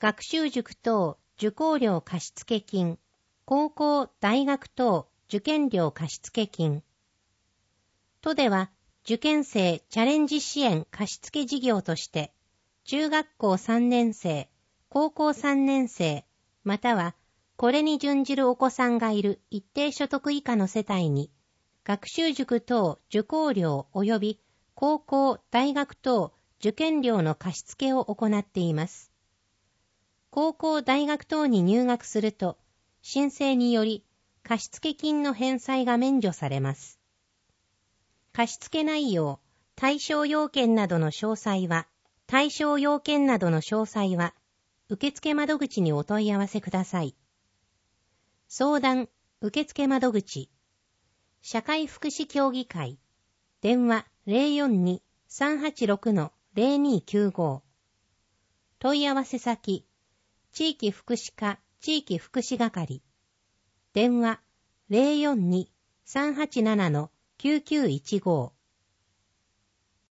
学習塾等受講料貸付金、高校、大学等受験料貸付金。都では受験生チャレンジ支援貸付事業として、中学校3年生、高校3年生、またはこれに準じるお子さんがいる一定所得以下の世帯に、学習塾等受講料及び高校、大学等受験料の貸付を行っています。高校、大学等に入学すると、申請により貸付金の返済が免除されます。貸付内容、対象要件などの詳細は、受付窓口にお問い合わせください。相談、受付窓口、社会福祉協議会、電話 042-386-0295。問い合わせ先、地域福祉課地域福祉係、電話 042-387-9915。